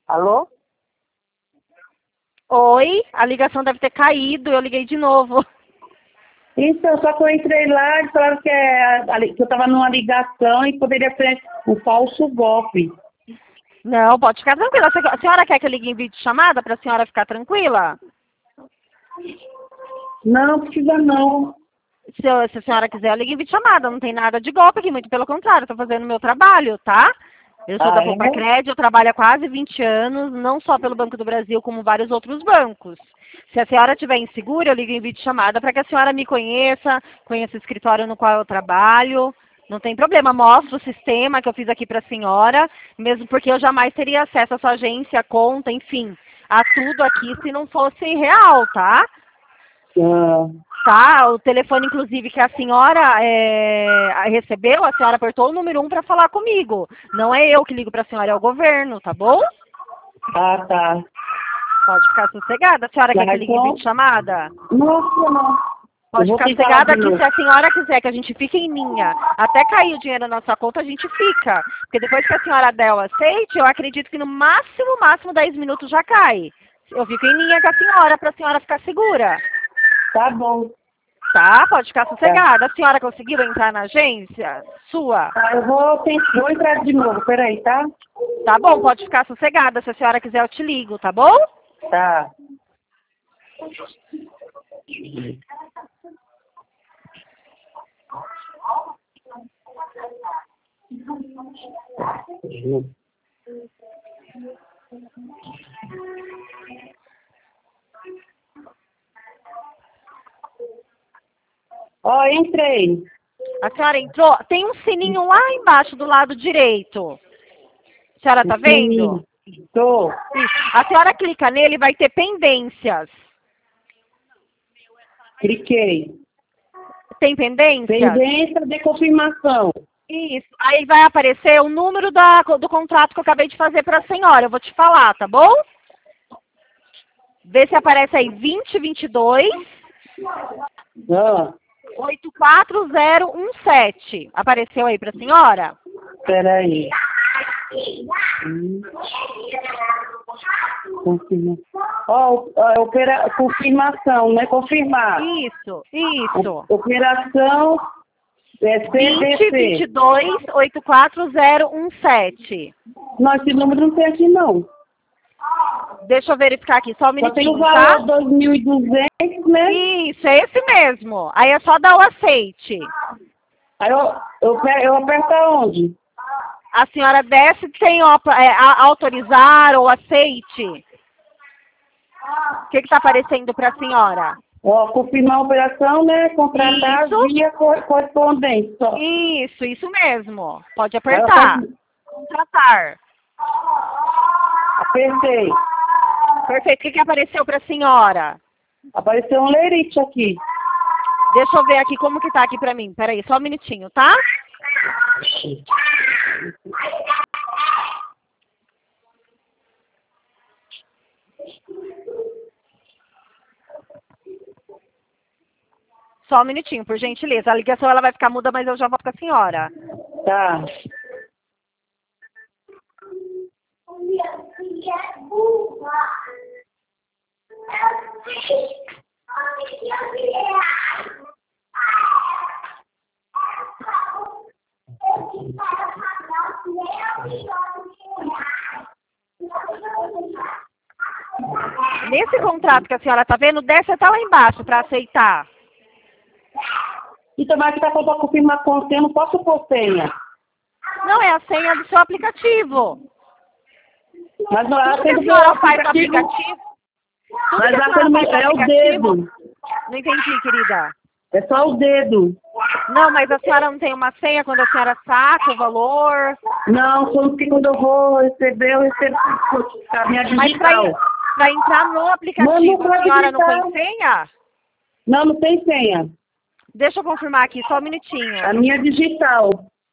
Alô? Oi, a ligação deve ter caído, eu liguei de novo. Então, só que eu entrei lá e falaram que eu estava numa ligação e poderia ser um falso golpe. Não, pode ficar tranquila. A senhora quer que eu ligue em vídeo chamada para a senhora ficar tranquila? Não, precisa não. Se a senhora quiser, eu ligo em vídeo chamada. Não tem nada de golpe aqui, muito pelo contrário. Estou fazendo o meu trabalho, tá? Eu sou da Poupa É? Crédito, eu trabalho há quase 20 anos, não só pelo Banco do Brasil, como vários outros bancos. Se a senhora estiver insegura, eu ligo em vídeo chamada para que a senhora me conheça, conheça o escritório no qual eu trabalho. Não tem problema, mostro o sistema que eu fiz aqui para a senhora, mesmo porque eu jamais teria acesso à sua agência, conta, enfim, a tudo aqui se não fosse real, tá? Ah, Tá, o telefone, inclusive, que a senhora recebeu, a senhora apertou o número 1 para falar comigo. Não é eu que ligo para a senhora, é o governo, tá bom? tá. Pode ficar sossegada. A senhora quer que eu ligue em Então, vídeo chamada? não. Pode Eu vou ficar tentar sossegada lá de que se novo. a senhora quiser que a gente fique em linha, até cair o dinheiro na nossa conta, a gente fica. Porque depois que a senhora der o aceite, eu acredito que no máximo 10 minutos já cai. Eu fico em linha com a senhora, para a senhora ficar segura. Tá bom. Tá? Pode ficar sossegada. A senhora conseguiu entrar na agência sua? Tá, vou entrar de novo, peraí, tá? Tá bom, pode ficar sossegada. Se a senhora quiser, eu te ligo, tá bom? Tá. Ó, entrei. A senhora entrou? Tem um sininho lá embaixo do lado direito. A senhora tá vendo? Tô. Isso. A senhora clica nele e vai ter pendências. Cliquei. Tem pendências? Pendência de confirmação. Isso. Aí vai aparecer o número do contrato que eu acabei de fazer para a senhora. Eu vou te falar, tá bom? Vê se aparece aí 2022 Ah, 84017. Apareceu aí para a senhora? peraí. Confirmação, né? Confirmar. Isso. Operação CDC. 2022 84017. Não, esse número não tem aqui, não. Deixa eu verificar aqui, só um Só tem o minutinho, tá? valor 2.200, né? Isso, é esse mesmo. Aí é só dar o aceite. Aí eu aperto aonde? A senhora desce, tem autorizar ou aceite. O que está aparecendo para a senhora? Ó, confirmar a operação, né? Contratar Isso. via correspondente. Só. Isso mesmo. Pode apertar. Contratar. Apertei. Perfeito. O que apareceu para a senhora? Apareceu um lerite aqui. Deixa eu ver aqui como que tá aqui para mim. Peraí, só um minutinho, tá? Só um minutinho, por gentileza. A ligação ela vai ficar muda, mas eu já volto com a senhora. Tá. Nesse contrato que a senhora está vendo, desce até lá embaixo para aceitar. Então, mas que tá para confirmar com senha, eu não posso pôr senha. Não, é a senha do seu aplicativo. Mas não é Tudo que a senhora faz no aplicativo. Tudo Mas que a lá senhora faz no é o aplicativo. dedo. Não entendi, querida. É só o dedo. Não, mas a senhora não tem uma senha quando a senhora saca o valor. Não, só que quando eu vou receber, eu recebo a minha Mas digital. para entrar no aplicativo, Não a senhora não digital. põe senha? Não tem senha. Deixa eu confirmar aqui, só um minutinho. A minha digital.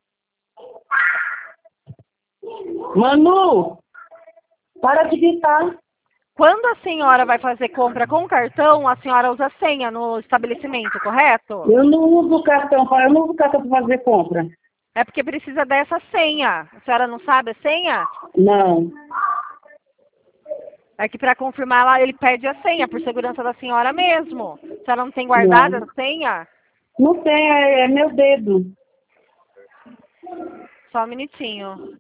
Manu, para de digitar. Quando a senhora vai fazer compra com cartão, a senhora usa senha no estabelecimento, correto? Eu não uso cartão para fazer compra. É porque precisa dessa senha. A senhora não sabe a senha? Não. É que para confirmar lá ele pede a senha, por segurança da senhora mesmo. A senhora não tem guardada a senha? Não tem, é meu dedo. Só um minutinho.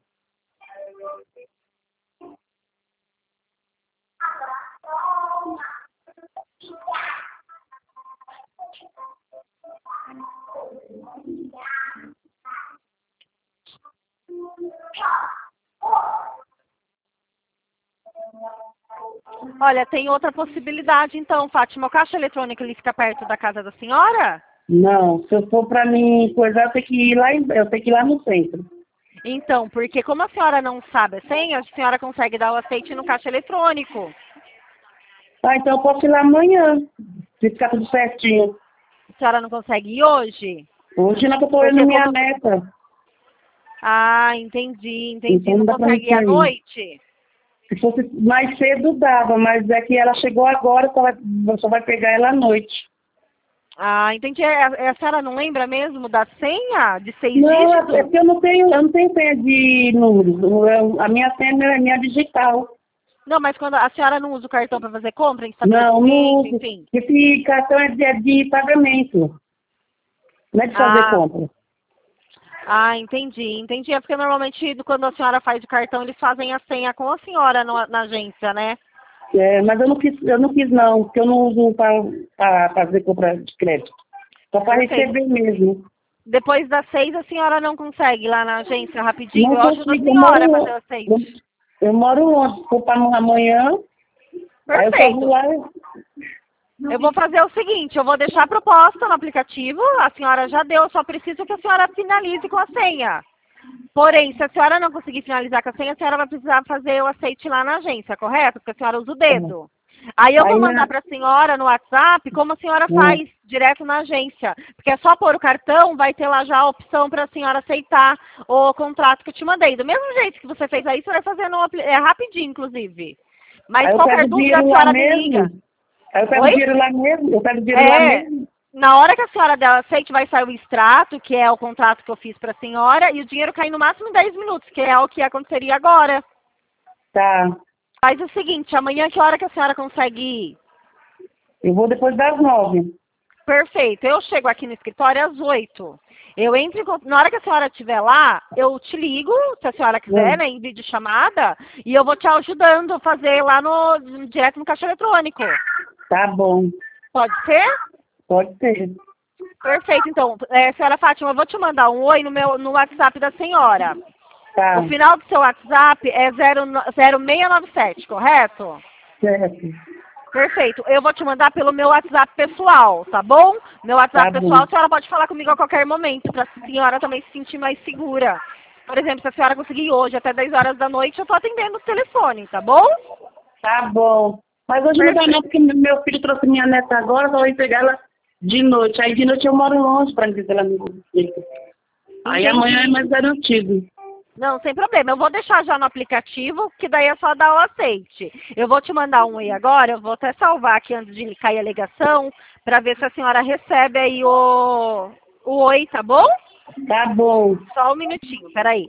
Olha, tem outra possibilidade então, Fátima. O caixa eletrônico ele fica perto da casa da senhora? Não, se eu for para mim coisar, eu tenho que ir lá no centro. Então, porque como a senhora não sabe a senha, a senhora consegue dar o aceite no caixa eletrônico. Ah, então eu posso ir lá amanhã, se ficar tudo certinho. A senhora não consegue ir hoje? Hoje não, que eu tô olhando minha neta. Ah, entendi. Então Não dá pra consegue ir à ir. noite? Se fosse mais cedo, dava, mas é que ela chegou agora, só vai pegar ela à noite. Ah, entendi. A senhora não lembra mesmo da senha de 6 Não, é dígitos? porque eu não tenho senha de números. A minha senha é minha digital. Não, mas quando a senhora não usa o cartão para fazer compra, em Não, não estabelecimento, uso. enfim. Esse cartão é de pagamento. Não é de fazer compra. Ah, entendi. É porque normalmente quando a senhora faz de cartão, eles fazem a senha com a senhora na agência, né? É, mas eu não quis não, porque eu não uso para fazer compra de crédito. Só para receber mesmo. Depois das 6 a senhora não consegue ir lá na agência rapidinho? Não Eu ajudo a consigo, senhora a fazer o aceite. eu moro longe. Se for para amanhã, aí eu só vou Perfeito. lá. Eu vou fazer o seguinte, eu vou deixar a proposta no aplicativo, a senhora já deu, eu só preciso que a senhora finalize com a senha. Porém, se a senhora não conseguir finalizar com a senha, a senhora vai precisar fazer o aceite lá na agência, correto? Porque a senhora usa o dedo. Aí eu vou mandar para a senhora no WhatsApp como a senhora faz direto na agência. Porque é só pôr o cartão, vai ter lá já a opção para a senhora aceitar o contrato que eu te mandei. Do mesmo jeito que você fez aí, você vai fazer é rapidinho, inclusive. Mas qualquer dúvida, a senhora me liga. Aí eu pego dinheiro lá mesmo? Eu pego dinheiro lá mesmo? Na hora que a senhora der o aceite, vai sair o extrato, que é o contrato que eu fiz para a senhora, e o dinheiro cai no máximo em 10 minutos, que é o que aconteceria agora. Tá. Faz o seguinte, amanhã que hora que a senhora consegue ir? Eu vou depois das 9. Perfeito. Eu chego aqui no escritório às 8. Eu entro na hora que a senhora estiver lá, eu te ligo, se a senhora quiser, né, em videochamada, e eu vou te ajudando a fazer lá direto no caixa eletrônico. Tá bom. Pode ser? Pode ser. Perfeito. Então, senhora Fátima, eu vou te mandar um oi no WhatsApp da senhora. Tá. O final do seu WhatsApp é 0697, correto? Certo. Perfeito. Eu vou te mandar pelo meu WhatsApp pessoal, tá bom? Meu WhatsApp pessoal, a senhora pode falar comigo a qualquer momento, para a senhora também se sentir mais segura. Por exemplo, se a senhora conseguir ir hoje até 10 horas da noite, eu estou atendendo o telefone, tá bom? Tá bom. Mas hoje não dá não, porque meu filho trouxe minha neta agora, só vou pegar ela de noite. Aí de noite eu moro longe para dizer ela me visita. Aí amanhã é mais garantido. Não, sem problema. Eu vou deixar já no aplicativo, que daí é só dar o aceite. Eu vou te mandar um oi agora, eu vou até salvar aqui antes de cair a ligação, para ver se a senhora recebe aí o oi, tá bom? Tá bom. Só um minutinho, peraí.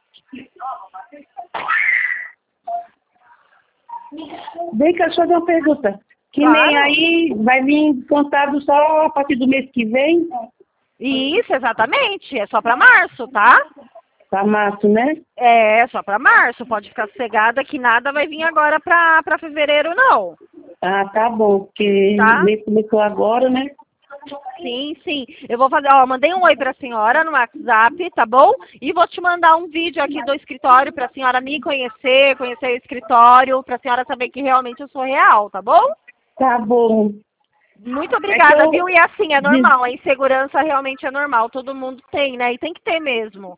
Vem cá, deixa eu fazer uma pergunta. Que Claro. nem aí vai vir contado só a partir do mês que vem? Isso, exatamente. É só para março, tá? Pra março, né? É, só para março. Pode ficar sossegada que nada vai vir agora para fevereiro, não. Ah, tá bom, porque Tá? mês começou agora, né? Sim. Eu vou fazer, mandei um oi para a senhora no WhatsApp, tá bom? E vou te mandar um vídeo aqui do escritório para a senhora me conhecer o escritório, para a senhora saber que realmente eu sou real, tá bom? Tá bom. Muito obrigada, viu? E assim, é normal, a insegurança realmente é normal, todo mundo tem, né? E tem que ter mesmo.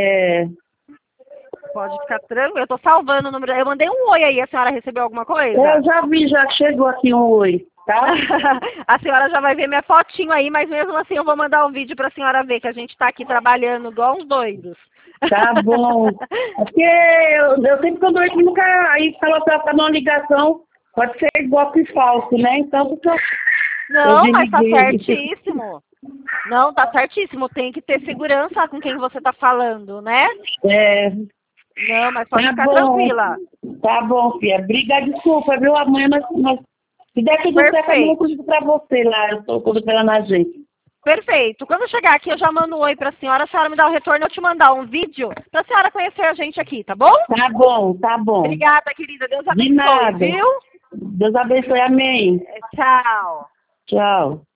Pode ficar tranquilo, eu tô salvando o número. Eu mandei um oi aí, a senhora recebeu alguma coisa? Eu já vi, já chegou aqui um oi, tá? A senhora já vai ver minha fotinho aí, mas mesmo assim eu vou mandar um vídeo pra senhora ver que a gente tá aqui trabalhando igual uns doidos. Tá bom. Porque eu sempre quando eu nunca aí fala pra uma ligação, pode ser golpe falso, né? Então, não, mas tá certíssimo. Não, tá certíssimo. Tem que ter segurança com quem você tá falando, né? Não, mas pode Tá ficar bom. tranquila. Tá bom, filha. Briga, desculpa, viu? Amanhã se der tudo certo, Perfeito. eu cuido pra você lá. Eu tô cuidando pela na gente. Perfeito. Quando eu chegar aqui, eu já mando um oi pra senhora. A senhora me dá o retorno, eu te mandar um vídeo pra senhora conhecer a gente aqui, tá bom? Tá bom, tá bom. Obrigada, querida. Deus De abençoe, nada. viu? Deus abençoe, amém. Tchau. Tchau.